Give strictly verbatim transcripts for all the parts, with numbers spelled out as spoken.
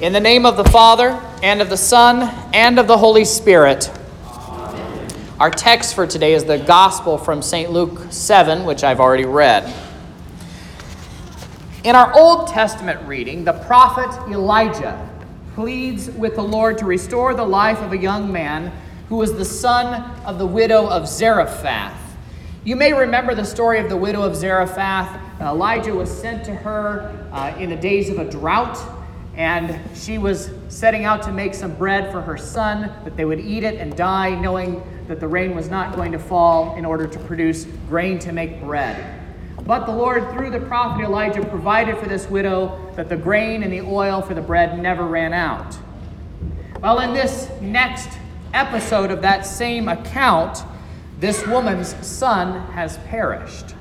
In the name of the Father, and of the Son, and of the Holy Spirit. Amen. Our text for today is the Gospel from Saint Luke seven, which I've already read. In our Old Testament reading, the prophet Elijah pleads with the Lord to restore the life of a young man who was the son of the widow of Zarephath. You may remember the story of the widow of Zarephath. Elijah was sent to her uh, in the days of a drought, and she was setting out to make some bread for her son, that they would eat it and die, knowing that the rain was not going to fall in order to produce grain to make bread. But the Lord, through the prophet Elijah, provided for this widow that the grain and the oil for the bread never ran out. Well, in this next episode of that same account, this woman's son has perished.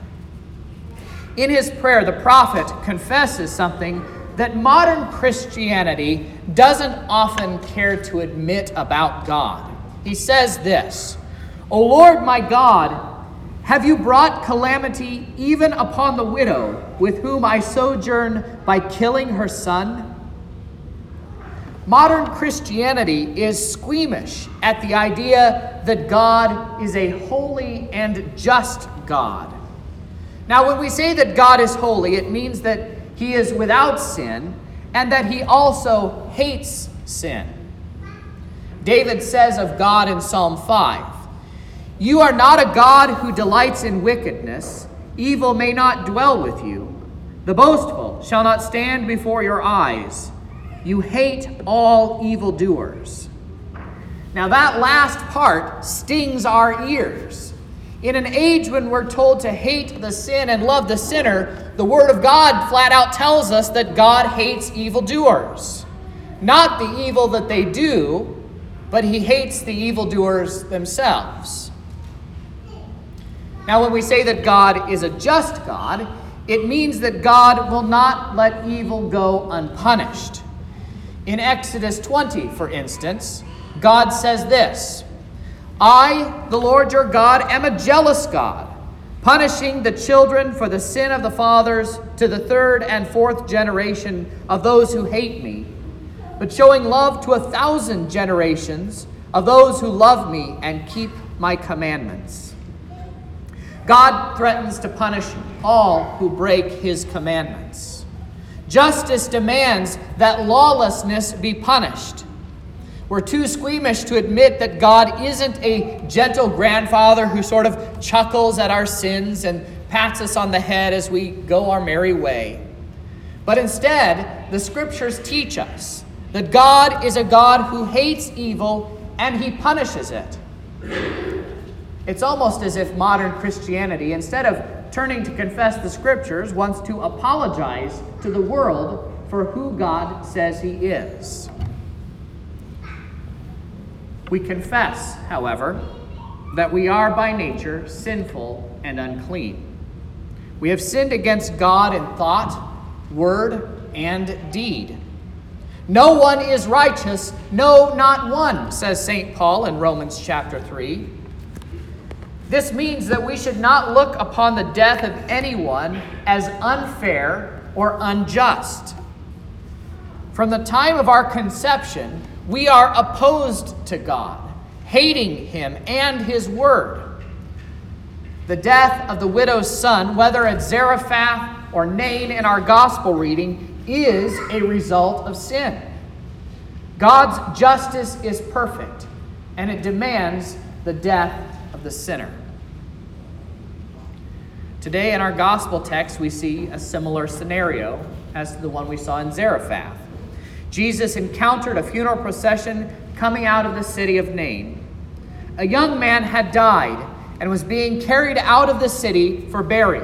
In his prayer, the prophet confesses something that modern Christianity doesn't often care to admit about God. He says this, "O Lord my God, have you brought calamity even upon the widow with whom I sojourn by killing her son?" Modern Christianity is squeamish at the idea that God is a holy and just God. Now, when we say that God is holy, it means that He is without sin, and that He also hates sin. David says of God in Psalm five, "You are not a God who delights in wickedness. Evil may not dwell with you. The boastful shall not stand before your eyes. You hate all evildoers." Now that last part stings our ears. In an age when we're told to hate the sin and love the sinner, the Word of God flat out tells us that God hates evildoers. Not the evil that they do, but He hates the evildoers themselves. Now, when we say that God is a just God, it means that God will not let evil go unpunished. In Exodus twenty, for instance, God says this, "I, the Lord your God, am a jealous God, punishing the children for the sin of the fathers to the third and fourth generation of those who hate me, but showing love to a thousand generations of those who love me and keep my commandments." God threatens to punish all who break His commandments. Justice demands that lawlessness be punished. We're too squeamish to admit that God isn't a gentle grandfather who sort of chuckles at our sins and pats us on the head as we go our merry way. But instead, the Scriptures teach us that God is a God who hates evil and He punishes it. It's almost as if modern Christianity, instead of turning to confess the Scriptures, wants to apologize to the world for who God says He is. We confess, however, that we are by nature sinful and unclean. We have sinned against God in thought, word, and deed. No one is righteous, no, not one, says Saint Paul in Romans chapter three. This means that we should not look upon the death of anyone as unfair or unjust. From the time of our conception, we are opposed to God, hating Him and His word. The death of the widow's son, whether at Zarephath or Nain in our gospel reading, is a result of sin. God's justice is perfect, and it demands the death of the sinner. Today in our gospel text, we see a similar scenario as to the one we saw in Zarephath. Jesus encountered a funeral procession coming out of the city of Nain. A young man had died and was being carried out of the city for burial.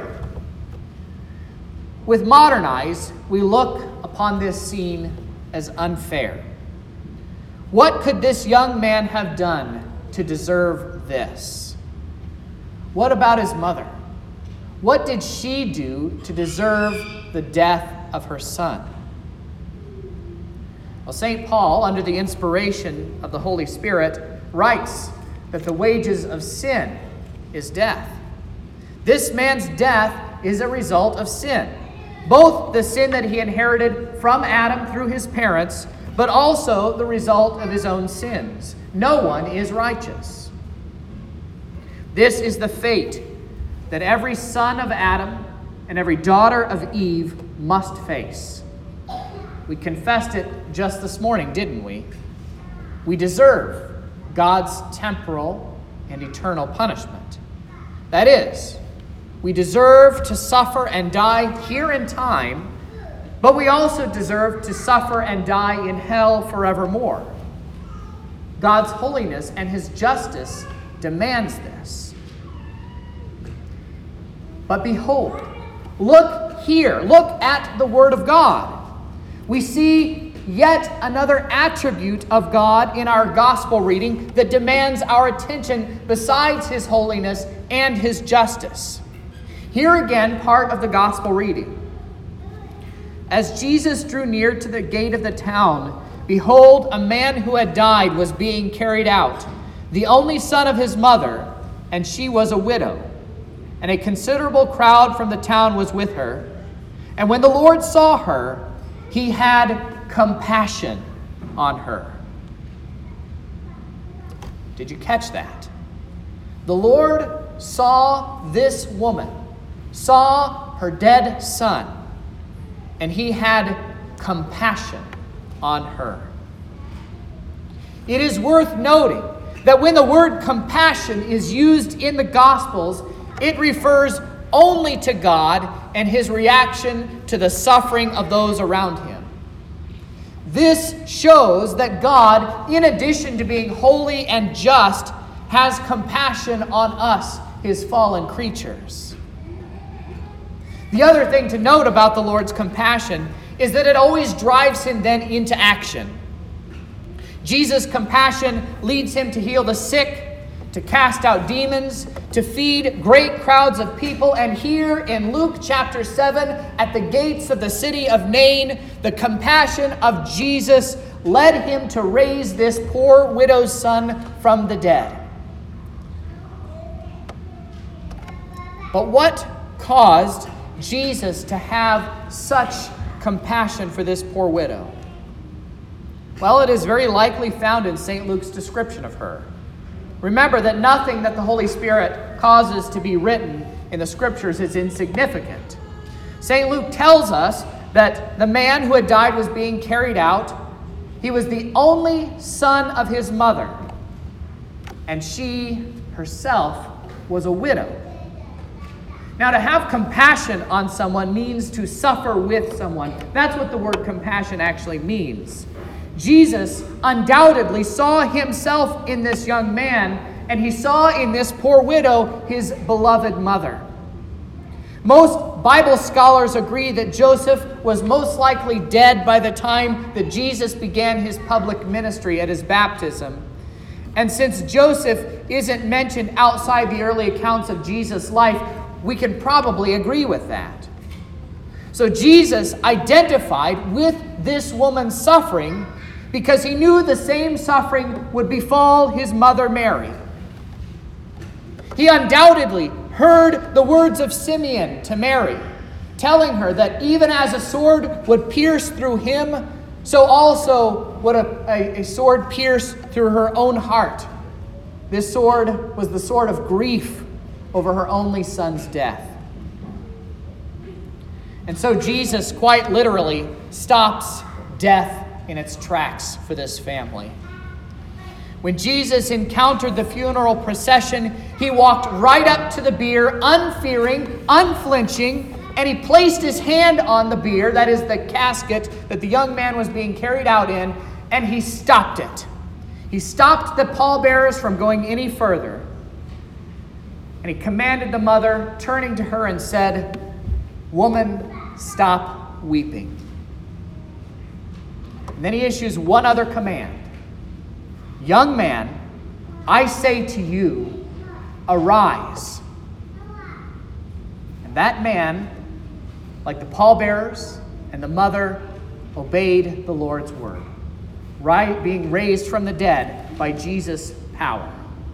With modern eyes, we look upon this scene as unfair. What could this young man have done to deserve this? What about his mother? What did she do to deserve the death of her son? Well, Saint Paul, under the inspiration of the Holy Spirit, writes that the wages of sin is death. This man's death is a result of sin. Both the sin that he inherited from Adam through his parents, but also the result of his own sins. No one is righteous. This is the fate that every son of Adam and every daughter of Eve must face. We confessed it just this morning, didn't we? We deserve God's temporal and eternal punishment. That is, we deserve to suffer and die here in time, but we also deserve to suffer and die in hell forevermore. God's holiness and his justice demands this. But behold, look here, look at the Word of God. We see yet another attribute of God in our gospel reading that demands our attention besides his holiness and his justice. Here again, part of the gospel reading. As Jesus drew near to the gate of the town, behold, a man who had died was being carried out, the only son of his mother, and she was a widow. And a considerable crowd from the town was with her. And when the Lord saw her, he had compassion on her. Did you catch that? The Lord saw this woman, saw her dead son, and he had compassion on her. It is worth noting that when the word compassion is used in the Gospels, it refers only to God and his reaction to the suffering of those around him. This shows that God, in addition to being holy and just, has compassion on us, his fallen creatures. The other thing to note about the Lord's compassion is that it always drives him then into action. Jesus' compassion leads him to heal the sick, to cast out demons, to feed great crowds of people. And here in Luke chapter seven, at the gates of the city of Nain, the compassion of Jesus led him to raise this poor widow's son from the dead. But what caused Jesus to have such compassion for this poor widow? Well, it is very likely found in Saint Luke's description of her. Remember that nothing that the Holy Spirit causes to be written in the Scriptures is insignificant. Saint Luke tells us that the man who had died was being carried out. He was the only son of his mother, and she herself was a widow. Now, to have compassion on someone means to suffer with someone. That's what the word compassion actually means. Jesus undoubtedly saw himself in this young man, and he saw in this poor widow his beloved mother. Most Bible scholars agree that Joseph was most likely dead by the time that Jesus began his public ministry at his baptism. And since Joseph isn't mentioned outside the early accounts of Jesus' life, we can probably agree with that. So Jesus identified with this woman's suffering because he knew the same suffering would befall his mother Mary. He undoubtedly heard the words of Simeon to Mary, telling her that even as a sword would pierce through him, so also would a, a, a sword pierce through her own heart. This sword was the sword of grief over her only son's death. And so Jesus quite literally stops death in its tracks for this family. When Jesus encountered the funeral procession, he walked right up to the bier, unfearing, unflinching, and he placed his hand on the bier, that is the casket that the young man was being carried out in, and he stopped it. He stopped the pallbearers from going any further. And he commanded the mother, turning to her, and said, "Woman, stop weeping." And then he issues one other command. "Young man, I say to you, arise." And that man, like the pallbearers and the mother, obeyed the Lord's word, right, being raised from the dead by Jesus' power.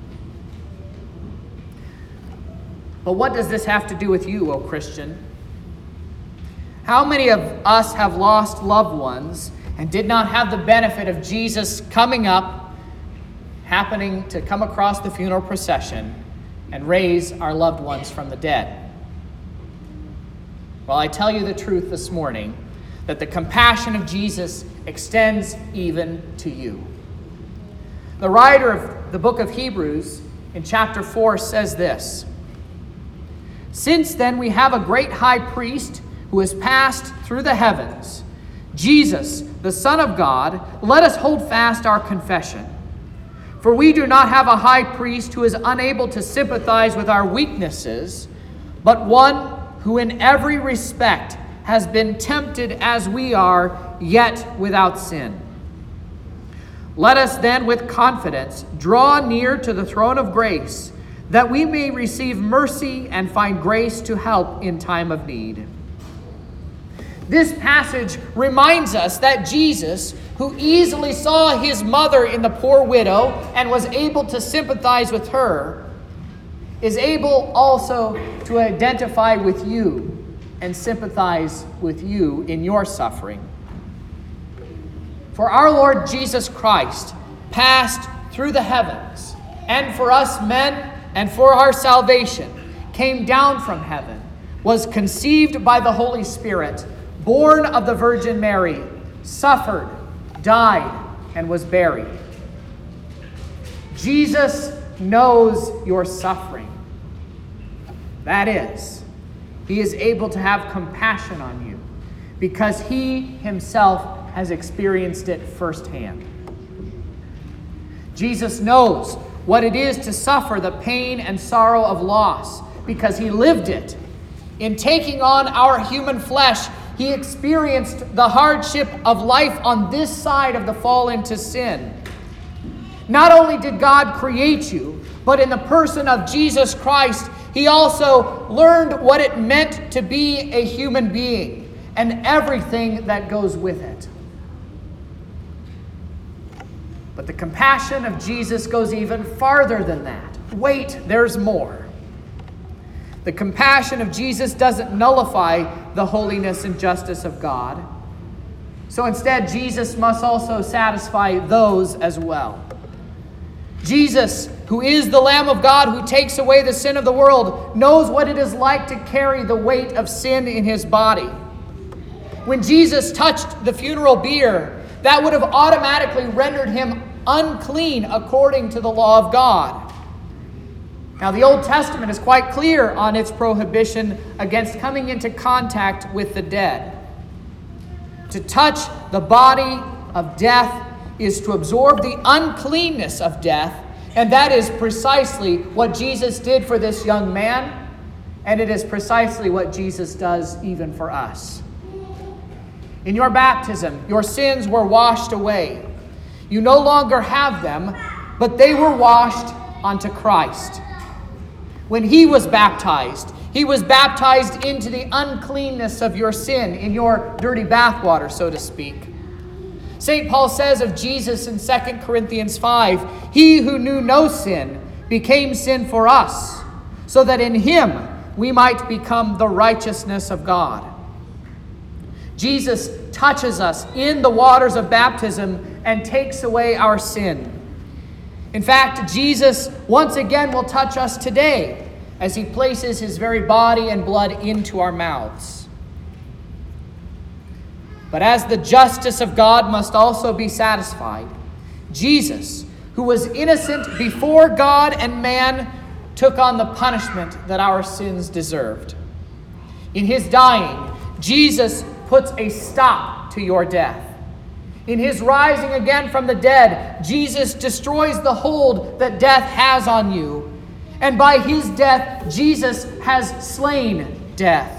But what does this have to do with you, O Christian? How many of us have lost loved ones and did not have the benefit of Jesus coming up, happening to come across the funeral procession and raise our loved ones from the dead. Well, I tell you the truth this morning, that the compassion of Jesus extends even to you. The writer of the book of Hebrews in chapter four says this: "Since then we have a great high priest who has passed through the heavens, Jesus, the Son of God, let us hold fast our confession. For we do not have a high priest who is unable to sympathize with our weaknesses, but one who in every respect has been tempted as we are, yet without sin. Let us then with confidence draw near to the throne of grace, that we may receive mercy and find grace to help in time of need." This passage reminds us that Jesus, who easily saw his mother in the poor widow and was able to sympathize with her, is able also to identify with you and sympathize with you in your suffering. For our Lord Jesus Christ passed through the heavens, and for us men and for our salvation came down from heaven, was conceived by the Holy Spirit, born of the Virgin Mary, suffered, died, and was buried. Jesus knows your suffering. That is, he is able to have compassion on you because he himself has experienced it firsthand. Jesus knows what it is to suffer the pain and sorrow of loss because he lived it. In taking on our human flesh, he experienced the hardship of life on this side of the fall into sin. Not only did God create you, but in the person of Jesus Christ, he also learned what it meant to be a human being and everything that goes with it. But the compassion of Jesus goes even farther than that. Wait, there's more. The compassion of Jesus doesn't nullify the holiness and justice of God. So instead, Jesus must also satisfy those as well. Jesus, who is the Lamb of God who takes away the sin of the world, knows what it is like to carry the weight of sin in his body. When Jesus touched the funeral bier, that would have automatically rendered him unclean according to the law of God. Now, the Old Testament is quite clear on its prohibition against coming into contact with the dead. To touch the body of death is to absorb the uncleanness of death, and that is precisely what Jesus did for this young man, and it is precisely what Jesus does even for us. In your baptism, your sins were washed away. You no longer have them, but they were washed onto Christ. When he was baptized, he was baptized into the uncleanness of your sin, in your dirty bathwater, so to speak. Saint Paul says of Jesus in Second Corinthians five, "He who knew no sin became sin for us, so that in him we might become the righteousness of God." Jesus touches us in the waters of baptism and takes away our sin. In fact, Jesus once again will touch us today as he places his very body and blood into our mouths. But as the justice of God must also be satisfied, Jesus, who was innocent before God and man, took on the punishment that our sins deserved. In his dying, Jesus puts a stop to your death. In his rising again from the dead, Jesus destroys the hold that death has on you. And by his death, Jesus has slain death.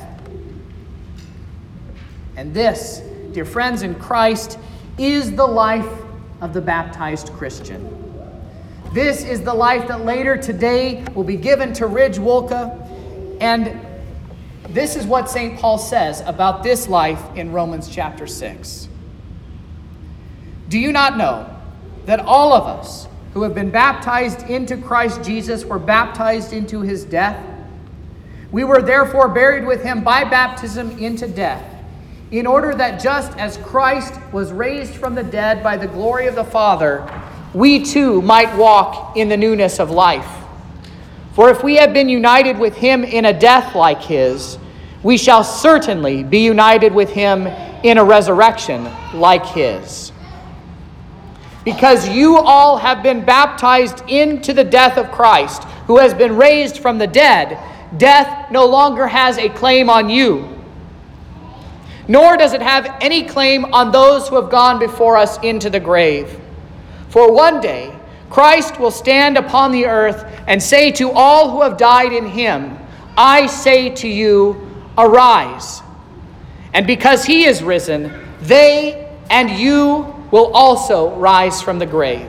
And this, dear friends in Christ, is the life of the baptized Christian. This is the life that later today will be given to Ridge Wolka. And this is what Saint Paul says about this life in Romans chapter six. "Do you not know that all of us who have been baptized into Christ Jesus were baptized into his death? We were therefore buried with him by baptism into death, in order that just as Christ was raised from the dead by the glory of the Father, we too might walk in the newness of life. For if we have been united with him in a death like his, we shall certainly be united with him in a resurrection like his. Because you all have been baptized into the death of Christ, who has been raised from the dead, death no longer has a claim on you. Nor does it have any claim on those who have gone before us into the grave. For one day, Christ will stand upon the earth and say to all who have died in him, I say to you, arise. And because he is risen, they and you will also rise from the grave.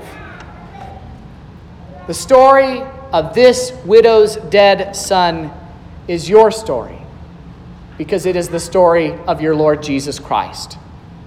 The story of this widow's dead son is your story, because it is the story of your Lord Jesus Christ.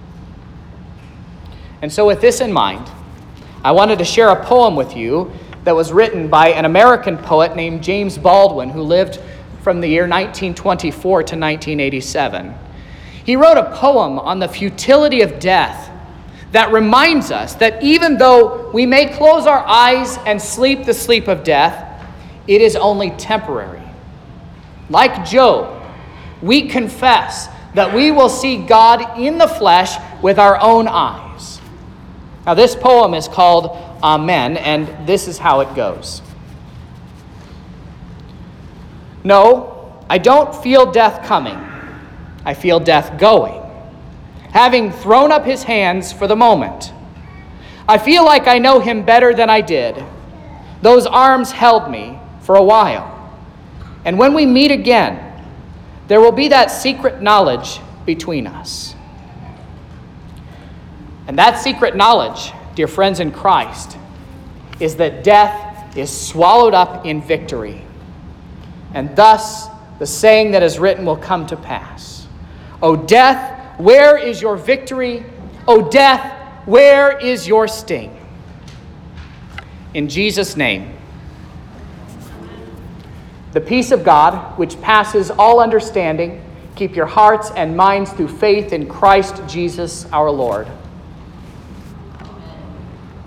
And so with this in mind, I wanted to share a poem with you that was written by an American poet named James Baldwin, who lived from the year nineteen twenty-four to nineteen eighty-seven. He wrote a poem on the futility of death that reminds us that even though we may close our eyes and sleep the sleep of death, it is only temporary. Like Job, we confess that we will see God in the flesh with our own eyes. Now, this poem is called Amen, and this is how it goes. No, I don't feel death coming. I feel death going, having thrown up his hands for the moment. I feel like I know him better than I did. Those arms held me for a while. And when we meet again, there will be that secret knowledge between us. And that secret knowledge, dear friends in Christ, is that death is swallowed up in victory. And thus, the saying that is written will come to pass. O death, where is your victory? O death, where is your sting? In Jesus' name, the peace of God, which passes all understanding, keep your hearts and minds through faith in Christ Jesus our Lord.